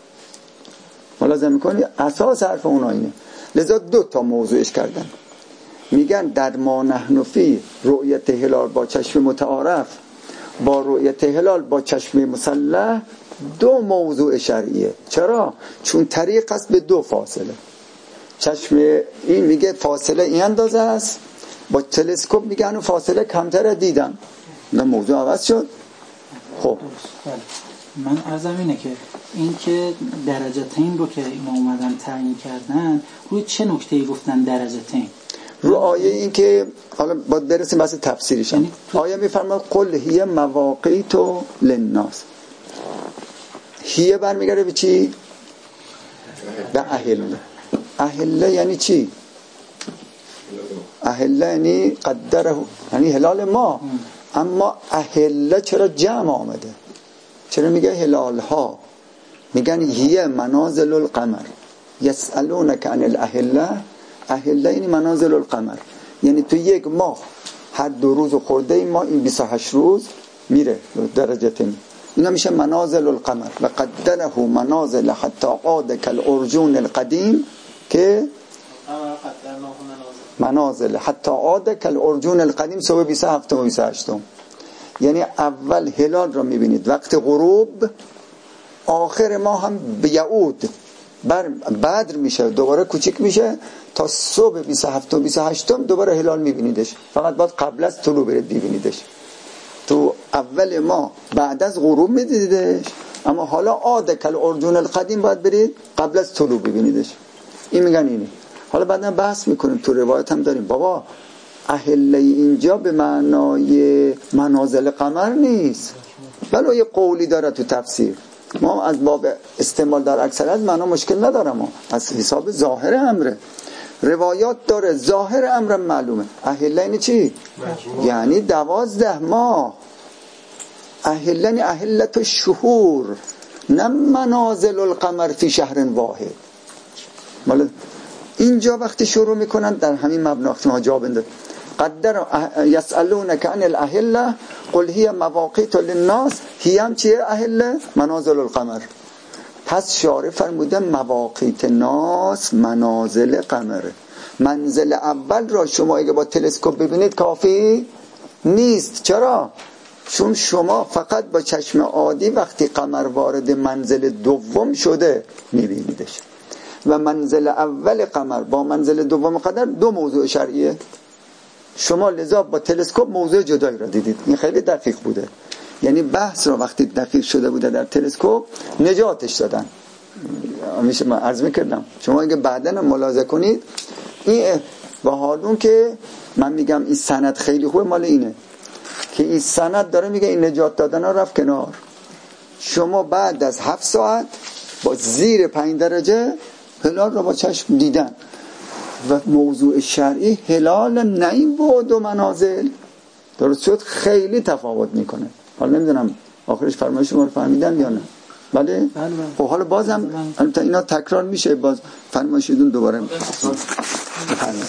ملاحظه میکنید اساس حرف اونا اینه. لذا دو تا موضوعش کردن، میگن در ما نحن فی رؤیت هلال با چشم متعارف با رؤیت هلال با چشم مسلح دو موضوع شرعیه. چرا؟ چون طریق است به دو فاصله. چشم این میگه فاصله این اندازه است، با تلسکوپ میگه اون فاصله کمتر دیدم، نه موضوع عوض شد. خب من عرضم اینه که این که درجتین رو که اینا اومدن تعیین کردن روی چه نکته‌ای گفتن درجتین؟ رو آیه این که حالا باید برسیم بحث تفسیرش. یعنی آیه میفرماد قل هی مواقیت للناس. هیه برمیگره به چی؟ به اهله. اهله یعنی چی؟ اهله یعنی قدره، یعنی هلال ما. اما اهله چرا جمع آمده؟ چرا میگه هلال ها؟ میگن هیه منازل القمر یسألونک عن الاهله. اهله یعنی منازل القمر، یعنی تو یک ماه هر دو روز خورده ما این بیست و هشت روز میره درجتین. اینا میشه منازل القمر و قدره منازل حتی عاد کالارجون القدیم که منازل حتی عاد کالارجون القدیم صبح بیست و هفت و بیست و هشت. یعنی اول هلال را میبینید وقت غروب، آخر ما هم بیعود بر بدر میشه، دوباره کوچیک میشه تا صبح بیست و هفت و بیست و هشت دوباره هلال میبینیدش. فقط باید قبل از طلوع برید ببینیدش. تو اول ما بعد از غروب میدیدش، اما حالا عاد کالارجون القدیم باید برید قبل از طلوع ببینیدش. این میگن اینه. حالا بعدا بحث میکنیم، تو روایت هم داریم بابا اهله اینجا به معنای منازل قمر نیست، بله یه قولی داره تو تفسیر. ما از باب استعمال در اکثریت معنا مشکل ندارم، ما از حساب ظاهر امره روایات داره، ظاهر امر معلومه. اهله این چی؟ یعنی دوازده ماه. اهلن اهلت الشهور، نه منازل القمر فی شهر واحد. مالا اینجا وقتی شروع میکنن در همین مبنا ما جواب بده. قدر یسالونک عن الاهله قل هی مواقیت للناس، هی هم چیه؟ اهله منازل القمر. پس شارع فرموده مواقیت ناس منازل قمره. منزل اول را شما اگه با تلسکوپ ببینید کافی نیست. چرا؟ چون شما فقط با چشم عادی وقتی قمر وارد منزل دوم شده میبینیدش، و منزل اول قمر با منزل دوم قمر دو موضوع شرعیه. شما لذا با تلسکوپ موضوع جدایی را دیدید. این خیلی دقیق بوده. یعنی بحث را وقتی دقیق شده بوده در تلسکوپ نجاتش دادن. همیشه من عرض میکردم شما اگه بعداً ملاحظه کنید این و حالون که من میگم این سند خیلی خوبه، مال اینه که این سند داره میگه این نجات دادن ها رفت کنار. شما بعد از هفت ساعت با زیر پنج درجه هلال را با چشم دیدن و موضوع شرعی هلال نه این بعد و منازل درست شد، خیلی تفاوت میکنه. حالا نمیدونم آخرش فرمایش شما رو فهمیدن یا نه؟ بله؟ خب حالا بازم تا اینا تکرار میشه، باز فرمایشیدون دوباره بفرمایید.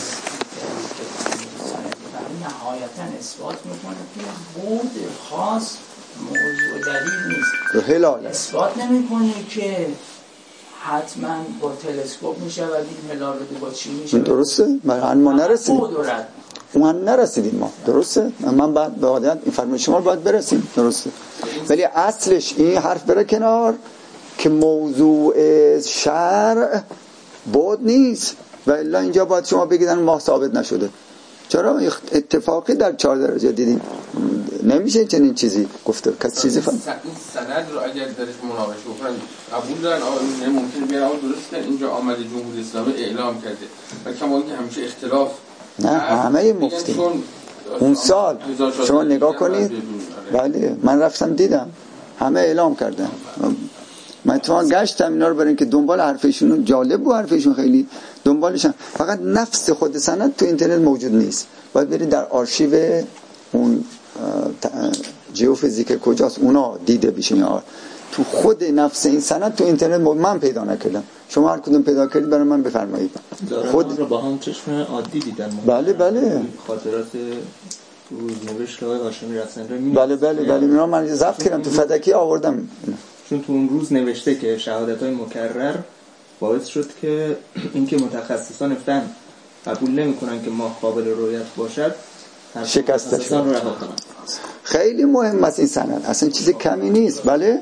نهایتا اثبات میکنه که بود خاص موضوع دلیل نیست. تو هلال اثبات نمیکنه که حتما با تلسکوپ میشه و دید هلال رو با چی میشه. درسته؟ من ما نرسیدیم من نرسیدیم ما درسته؟ من بعد به عادت این فرمایش شما رو باید برسیم. درسته؟ ولی اصلش این حرف بره کنار که موضوع شرع بود نیست و الا اینجا باید شما بگیدن ماه ثابت نشده. چرا اتفاقی در چهار درجه دیدیم؟ نمیشه چنین چیزی گفته. کسی چیزی فهم سند رو اگر درش مناقشه بکنن قبول دارن آقا ممکن بیان آقا درسته اینجا آمده جمهوری اسلامی اعلام کرده و کما اینکه همیشه اختلاف نه همه مفتی اون سال شما نگاه کنید. بله من رفتم دیدم همه اعلام کردن. من اتفاقا گشتم اینا رو برای اینکه دنبال حرفشون، جالب بود حرفشون خیلی دنبالشن، فقط نفس خود سند تو اینترنت موجود نیست. باید برید در آرشیو اون جیوفیزیک کجاست اونا دیده بشه. یا تو خود نفس این سند تو اینترنت من پیدا نکردم. شما هر کدوم پیدا کردید برای من بفرمایید. خود رو با هم چشم عادی دیدن. بله بله خاطرات روزنوشت آقای هاشمی رفسنجانی رو بله بله بله اینا من ضبط کردم تو فدکی آوردم. چون تو اون روز نوشته که شهادت‌های مکرر باعث شد که اینکه متخصصان فن قبول نمی‌کنن که ماه قابل رؤیت باشد شکسته شد. رو رها کنن. خیلی مهم است این سند، اصلا چیز کمی نیست. بله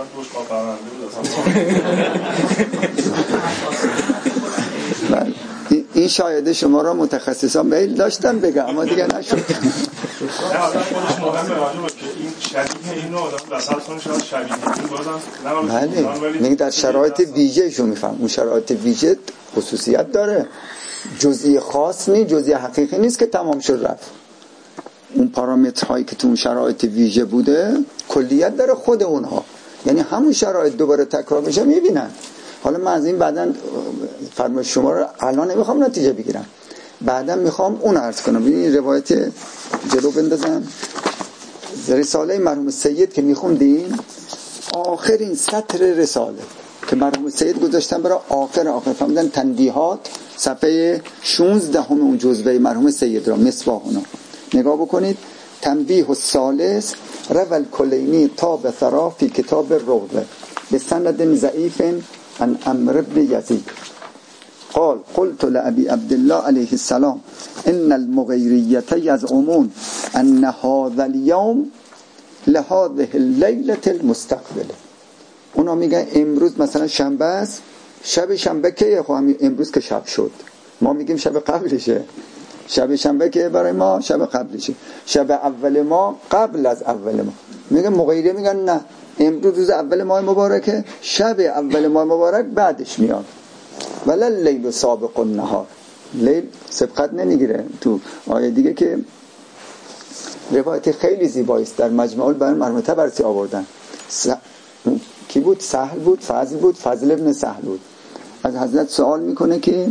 بله این شاهده شما را متخصصان میل داشتن بگم اما دیگه نشد. نه حالا خودش مهمه راجبه که این شبیه اینو آدم وسط کنه شاید شبیه این بازم بله میگه در شرایط ویژه شو میفهم. اون شرایط ویژه خصوصیت داره، جزئی خاص نیست، جزئی حقیقی نیست که تمام شد رفت. اون پارامترهایی که تو اون شرایط ویژه بوده کلیت داره خود اونها، یعنی همون شرایط دوباره تکرار بشه میبینن. حالا من از این بعداً فرمایش شما رو الان نمیخوام نتیجه بگیرم، بعداً میخوام اون عرض کنم. این روایت جلو بندازم. رساله مرحوم سید که میخوندیم آخرین سطر رساله که مرحوم سید گذاشتن برای آخر آخر فهمیدن تنبیهات صفحه شانزده هم اون جزوه مرحوم سید را مصباح اونا نگاه بکنید. تنبیه الثالث روى الکلینی تاب ثرا فی کتاب الروضه به سند ضعیف عن عمرو بن یزید قال قلت لأبي عبد الله عليه السلام ان المغيرية يزعمون ان هذا اليوم لهذه الليلة المستقبله. اونا میگن امروز مثلا شنبه است، شب شنبه که خب امروز که شب شد، ما میگیم شب قبلشه. شب شنبه که برای ما شب قبلشه، شب اول ما قبل از اول ما. میگن مغیره میگن نه، امروز روز اول ماه مبارکه، شب اول ماه مبارک بعدش میاد. ولا لیل سابق النهار، لیل سبقت نمیگیره. تو آیه دیگه که روایت خیلی زیبایی است در مجمع البیان مرموطه برسی آوردن. س... کی بود؟ سهل بود، فضل بود، فضل ابن سهل بود. از حضرت سوال میکنه که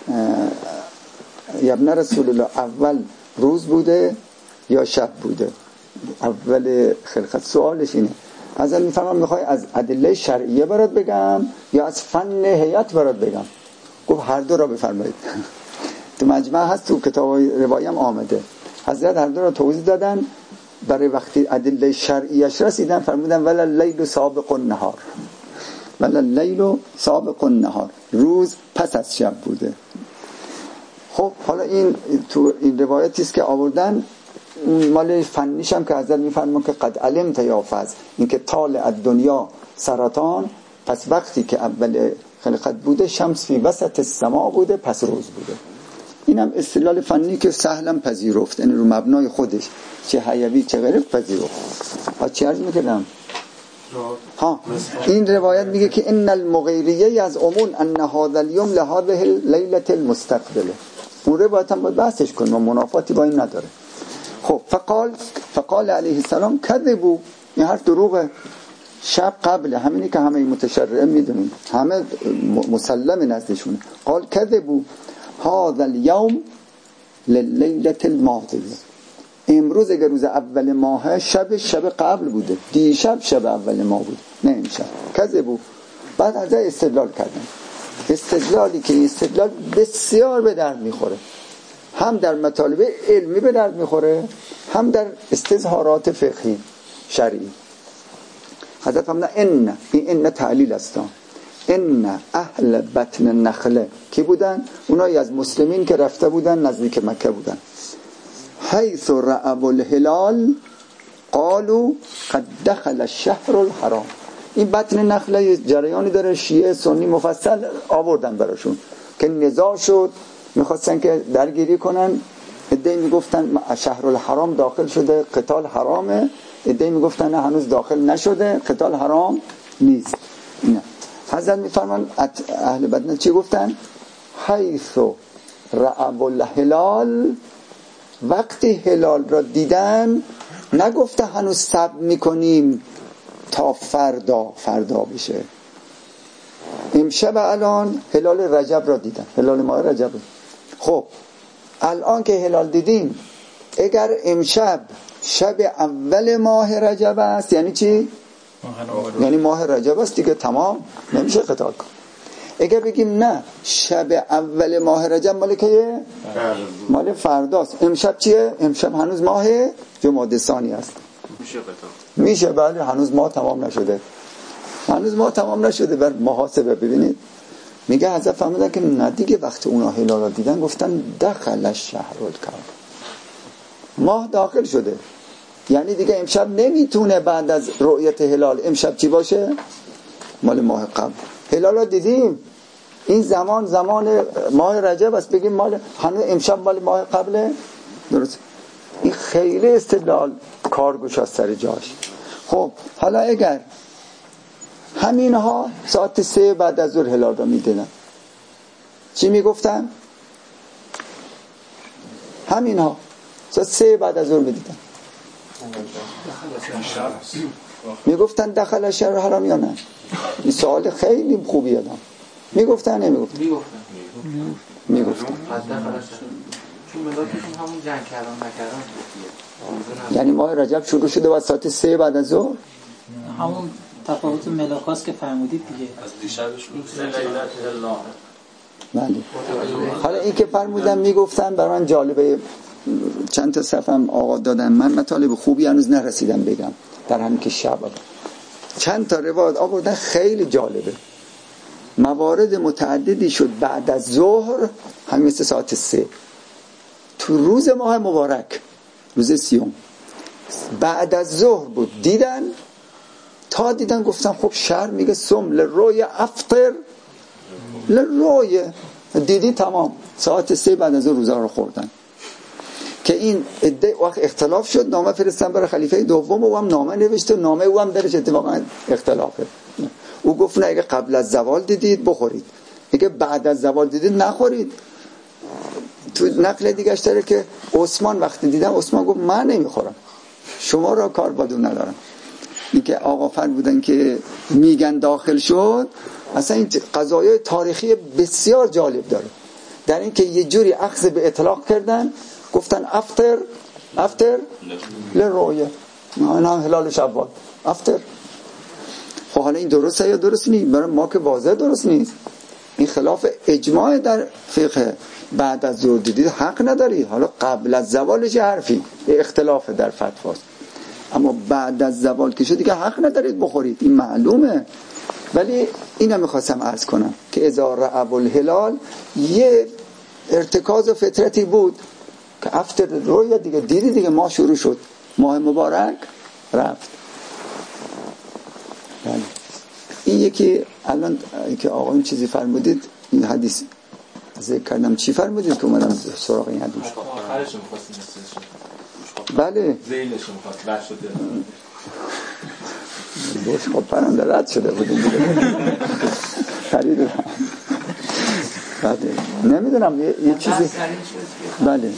یا ابن رسول الله اول روز بوده یا شب بوده؟ اول خلقت سوالش اینه. حضرت میفرمان میخوای از ادله شرعیه برات بگم یا از فن هیئت برات بگم؟ گفت هر دو را بفرمایید. تو مجمع هست، تو کتاب روایی هم آمده. حضرت هر دو را توضیح دادن. برای وقتی ادله شرعیش رسیدن فرمودن ولا لیل سابق النهار، ولا لیل سابق النهار، روز پس از شب بوده. خب حالا این تو این روایتی است که آوردن، مال فنیش هم که حضرت میفرمان که قد علمت یا فضل، این که طالع الدنیا سرطان، پس وقتی که اول خلقت بوده شمس فی وسط السما بوده، پس روز بوده. این هم استدلال فنی که سهلم پذیرفت، یعنی رو مبنای خودش، چه حیوی چه غیره پذیرفت. ها چی عرض میکردم؟ ها این روایت میگه که ان المغیریه یزعمون ان هذا اليوم لهذه الليله المستقبله. اون روایت هم باید بحثش کنیم و منافاتی با این نداره. خب فقال فقال علیه السلام کذبوا، این حرف دروغه، شب قبل، همینی که همه متشرعه میدونیم، همه مسلم نزدشونه. قال کذبوا هذا اليوم لليله الماضيه، امروز اگر روز اول ماه، شب شب قبل بوده، دیشب شب اول ماه بود، نه امشب. کذبوا. بعد از استدلال کردن، استدلالی که استدلال بسیار به درد میخوره، هم در مطالب علمی به درد میخوره، هم در استظهارات فقهی شرعی. حضرت فرمودن ان، این ان تعلیل است، ان اهل بطن النخله کی بودن؟ اونایی از مسلمین که رفته بودن نزدیک مکه بودن. حیث رأوا الهلال قالوا قد دخل الشهر الحرام. این بطن نخله جریانی داره، شیعه سنی مفصل آوردن براشون که نزاع شد، میخواستن که درگیری کنن. عده‌ای میگفتن شهر الحرام داخل شده، قتال حرامه. عده‌ای میگفتن نه هنوز داخل نشده، قتال حرام نیست. نه، حضرت میفرمان اهل بدن چی گفتن؟ حیث رأوا الهلال، وقتی هلال را دیدن، نگفته هنوز صبر میکنیم تا فردا فردا بشه. امشب الان هلال رجب را دیدن، هلال ماه رجب. خب الان که هلال دیدیم، اگر امشب شب اول ماه رجب است یعنی چی؟ یعنی ماه رجب است دیگه، تمام، نمیشه قتال کن. اگر بگیم نه شب اول ماه رجب مال کیه؟ مال فرداست. امشب چیه؟ امشب هنوز ماه جمادی ثانی است. میشه قتال میشه، بله، هنوز ماه تمام نشده، هنوز ماه تمام نشده. بر محاسبه ببینید، میگه حضرت فهمیدن که نه دیگه، وقتی اونا هلال را دیدن گفتن دخل الشهر الکرام، ماه داخل شده، یعنی دیگه امشب نمیتونه بعد از رؤیت هلال امشب چی باشه؟ مال ماه قبل. هلال را دیدیم، این زمان زمان ماه رجب است، بگیم مال هنوز امشب مال ماه قبله؟ درست. این خیلی استدلال کارگوش از سر جاش. خب حالا اگر همینها ساعت سه بعد از ظهر هلال را میدیدن، چی میگفتن؟ همینها ساعت سه بعد از ظهر میدیدن، میگفتن دخل الشهر الحرام یا نه؟ این سوال خیلی خوبی آدم. میگفتن نمیگفتن؟ میگفتن میگفتن چون ملاکشون همون جنگ کردن نکردن، یعنی ماه رجب شروع شده و ساعت سه بعد از ظهر، همون تفاوت ملاکاست که فرمودید دیگه، از دیشبش بله. حالا این که فرمودن میگفتن، برای من جالبه، چند تا صفم آقا دادن، من مطالب خوبی هنوز نرسیدم بگم در همین که شب چند تا روایت آوردن خیلی جالبه. موارد متعددی شد بعد از ظهر، همین مثل ساعت سه تو روز ماه مبارک، روز سیوم بعد از ظهر بود، دیدن تا دیدن گفتن خب شهر میگه سم لروی افطر لروی، دیدی تمام ساعت سه بعد از ظهر روزا رو خوردن. که این عده وقت اختلاف شد، نامه فرستن برای خلیفه دوم و هم نامه نوشته، نامه او هم درش اتفاقا اختلافه. او گفت نه اگه قبل از زوال دیدید بخورید، اگه بعد از زوال دیدید نخورید. تو نقل دیگه اشتره که عثمان وقتی دیدم، عثمان گفت من نمیخورم، شما را کار بادون ندارم. این که آقا فرد بودن که میگن داخل شد، اصلا این قضایای تاریخی بسیار جالب داره در این که یه جوری اخذ به اطلاق کردن، گفتن افطر افطر لرؤیه، نه هلال شوال افطر. خب حالا این درسته یا درست نیست؟ برای ما که واضح درست نیست، این خلاف اجماع در فقه. بعد از ظهر دیدید حق نداری، حالا قبل از زوالش حرفی اختلاف در فتواست، اما بعد از زوال که شد دیگه حق ندارید بخورید، این معلومه. ولی اینم میخواستم عرض کنم که اذا رأوا الهلال یه ارتکاز و فطرتی بود که افطر رویا دیگه، دیدی دیگه ماه شروع شد، ماه مبارک رفت. بله. این یکی الان که آقا این چیزی فرمودید، این حدیث ذکر کردم، چی فرمودید که اومدم سراغ این حدیث؟ آخرش می‌خواستیم استش. بله. زیلش می‌خواست رد شده. دوش خب پرنده رد شده بودیم خریدم. بله. نمیدونم یه, یه چیزی. بله.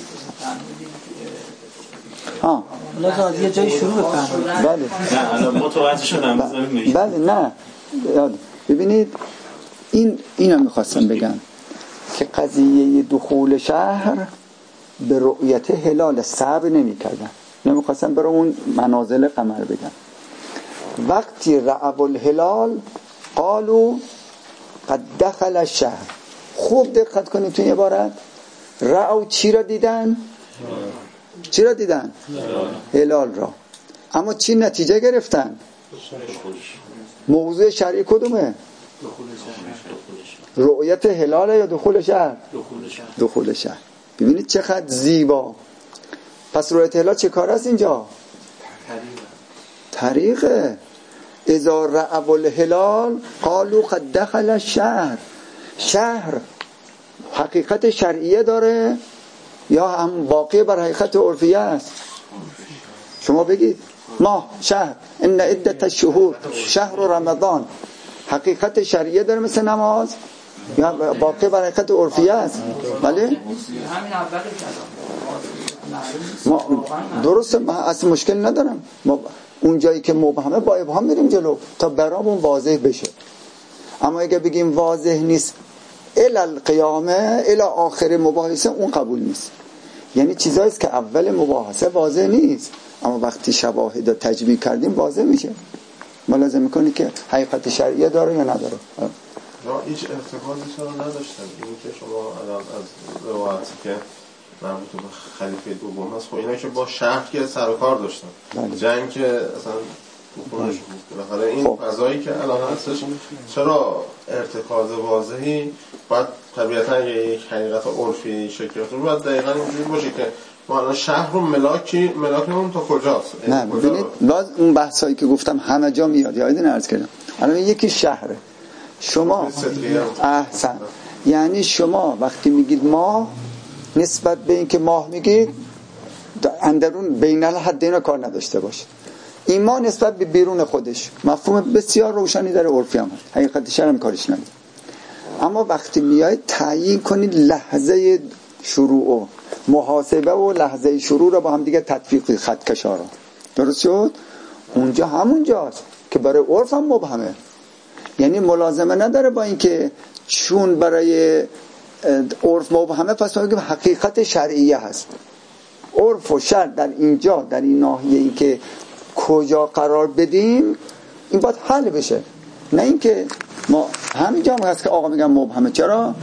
ها. لازم یه جای شروع بفرمایید. بله. نه الان متوجه شدم. بله نه. ببینید این اینو می‌خواستم بگم که قضیه دخول شهر به رؤیت هلال صبر نمی‌کردن. نمی‌خواستم برای اون منازل قمر بگم. وقتی رأوا الهلال قالوا قد دخل الشهر. خوب دقت کنید تو این عبارت، رأوا چی را دیدن؟ چی را دیدن؟ هلال را. اما چی نتیجه گرفتن؟ موضوع شرعی کدومه؟ رؤیت هلال یا دخول شهر؟ دخول شهر. ببینید چقدر زیبا. پس رؤیت هلال چه کار است اینجا؟ طریقه. اذا رأوا الهلال قالوا قد دخل الشهر. شهر حقیقت شرعیه داره یا هم واقع بر حقیقت عرفیه است؟ شما بگید. ماه شهر ان عدت الشهور شهر رمضان حقیقت شرعیه داره مثل نماز یا واقع بر حقیقت عرفیه است؟ بله؟ همین اول ما درسته، من اصلا مشکل ندارم، ما اون جایی که مبهمه با ابهام میریم جلو تا برامون واضح بشه. اما اگه بگیم واضح نیست الی القیامه الی آخر مباحثه، اون قبول نیست. یعنی چیزایی است که اول مباحثه واضح نیست، اما وقتی شواهد رو تجمیع کردیم واضح میشه. ما لازم میکنی که حقیقت شرعیه داره یا نداره. را هیچ ارتکازی چرا نداشتن؟ این که شما الان از روایتی که مربوط به خلیفه دوم هست، خب اینا که با شهر که سر و کار داشتن، بله. جنگ که اصلا بخونش بود. بخاطر این خب. قضایی که الان هستش، چرا ارتکاز واضحی باید طبیعتا یک حقیقت عرفی شکل گرفته باید دقیقاً اینجوری باشه که ما الان شهر رو ملاکی ملاکمون تا کجاست؟ نه ببینید باز اون بحثایی که گفتم همه جا میاد، یادتون عرض کردم الان یکی شهره. شما احسن، یعنی شما وقتی میگید ماه، نسبت به این که ماه میگید اندرون بین الحدین کار نداشته باشه. این ماه نسبت به بیرون خودش مفهوم بسیار روشنی داره، عرفی هم هست، حقیقت شرم کارش نداره. اما وقتی میایید تعیین کنید لحظه شروع و محاسبه و لحظه شروع رو با هم دیگه تطبیق خط کشارا، درست شد؟ اونجا همونجاست که برای عرف هم مبهمه. یعنی ملازمه نداره با اینکه چون برای عرف مبهمه پس ما بگیم حقیقت شرعیه هست. عرف و شرع در اینجا در این ناحیه ای که کجا قرار بدیم این باید حل بشه، نه اینکه ما همینجا هم هست که آقا میگم مبهمه. چرا؟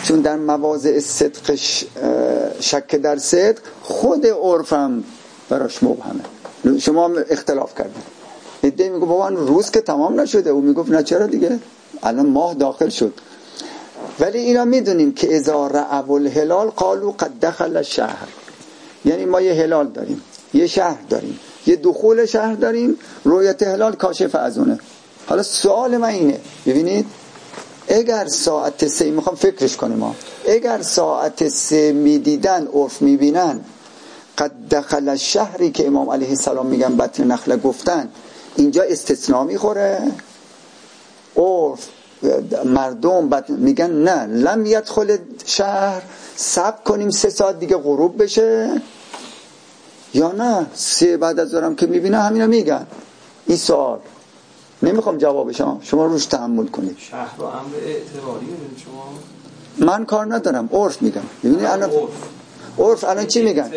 چون در مواضع صدق شک در صدق خود عرفم براش مبهمه. شما اختلاف کردید، ایده میگه بابا روز که تمام نشده، او میگفت نه چرا دیگه الان ماه داخل شد. ولی اینا میدونیم که اذا رأوا الهلال قالوا قد دخل الشهر، یعنی ما یه هلال داریم، یه شهر داریم، یه دخول شهر داریم، رؤیت هلال کاشف از اونه. حالا سوال من اینه، ببینید اگر ساعت سه، میخوام فکرش کنیم ما، اگر ساعت سه میدیدن عرف میبینن قد دخل الشهری که امام علیه السلام میگن بطن نخله گفتن، اینجا استثناء میخوره؟ عرف مردم بطن میگن نه لم یدخل شهر، صبر کنیم سه ساعت دیگه غروب بشه، یا نه سه بعد از ظهرم که میبینه همینا میگن؟ این سوال نمیخوام جوابش، شما روش تأمل کنید. شهر و امر اعتباری ببینید شما، من کار ندارم، عرف میگم. ببینید الان عرف الان چی میگن؟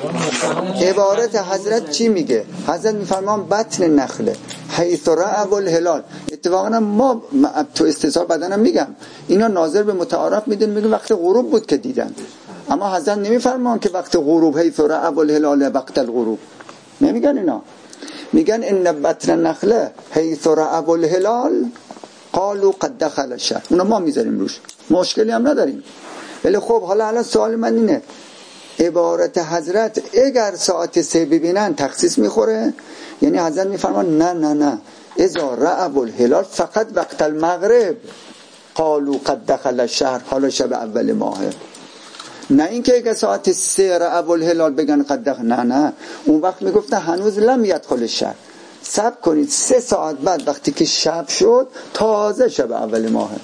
عبارت حضرت چی میگه؟ حضرت میفرمان بطن نخله حیث رأوا الهلال. اتفاقا ما تو استظهار بدنم میگم اینا ناظر به متعارف میدن، میگن وقت غروب بود که دیدن، اما حضرت نمیفرمان که وقت غروب حیث رأوا الهلال وقت الغروب، نمیگن اینا. میگن ان بطن نخله حیث رأوا الهلال قالوا قد دخل الشهر. اونا ما میذاریم روش، مشکلی هم نداریم. ولی خب حالا الان سوال من اینه، عبارت حضرت اگر ساعت سه ببینن تخصیص میخوره؟ یعنی حضرت میفرمان نه نه نه اذا رأوا الهلال فقط وقت المغرب قالوا قد دخل الشهر، حالا شب اول ماهه. نه اینکه اگه ساعت سه رأوا الهلال بگن قد دخل، نه نه اون وقت میگفتن هنوز لم یدخل الشهر، صبر کنید سه ساعت بعد وقتی که شب شد تازه شب اول ماهه.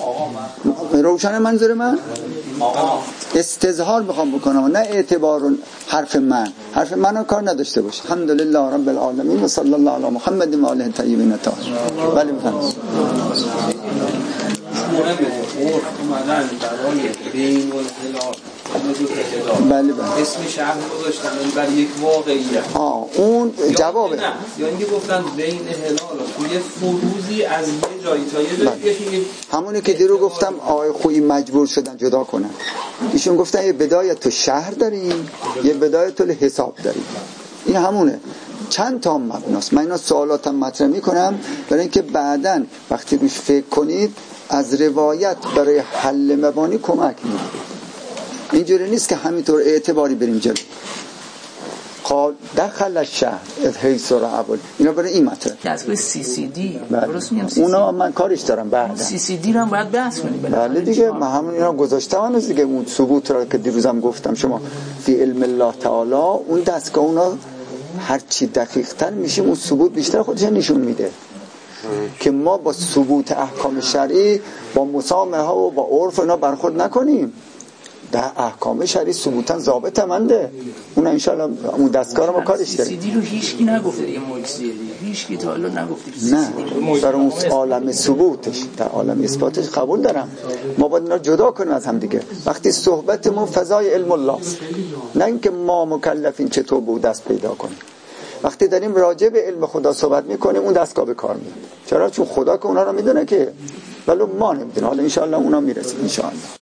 روشن منظور من؟ استظهار میخوام بکنم نه اعتبار حرف من، حرف منو کار نداشته باشه. الحمدلله رب العالمین و صلی الله علی محمد و آله الطیبین الطاهرین. بله بفرمایید. اومدن برای بین الهلال بله بله اسم شهر گذاشتن برای یک واقعیت. آه اون جوابه. نه یا اینکه گفتن بین هلال توی فروزی از یه جایی تا یه جایی که همونی که دیرو گفتم آقای خویی مجبور شدن جدا کنن. ایشون گفتن یه بدایت تو شهر داریم، یه بدایت تو حساب داریم. این همونه. چند تا مبناست. من اینا سوالاتم مطرح میکنم برای اینکه بعداً وقتی روش فکر کنید از روایت برای حل مبانی کمک میگیرید. اینجوری نیست که همینطور اعتباری بریم جلو. قال دخل الشهر حیث رأوا، اینا برای این مطلب دستگاه سی سی دی درست میگم. اونا من کارش دارم بعدا سی سی دی رو هم باید بحث کنیم. بله دیگه من همون اینا گذاشتم هنوز دیگه. اون ثبوت رو که دیروزم گفتم شما فی علم الله تعالی اون دستگاه اونا هر چی دقیق تر میشیم اون ثبوت بیشتر خودش نشون میده که ما با ثبوت احکام شرعی با مسامحه و با عرف اینا برخورد نکنیم. در احکام شرعی ثبوتاً ضابط منده. اون ان شاء الله اون دستگاه رو ما کارش داریم. سی دی رو هیچ کی نگفته یه موکسیه دیگه، هیچ کی تا حالا نگفته. نه در اون عالم ثبوتش، در عالم اثباتش قبول دارم. ما باید اینا جدا کنیم از هم دیگه. وقتی صحبتمون فضای علم الله است، نه اینکه ما مکلفین چطور به دست پیدا کنیم. وقتی داریم راجع به علم خدا صحبت میکنیم اون دستگاه به کار میاد. چرا؟ چون خدا که اونا رو میدونه که، ولی ما نمیدونه. حالا ان شاء الله اونا میرسه ان شاء الله.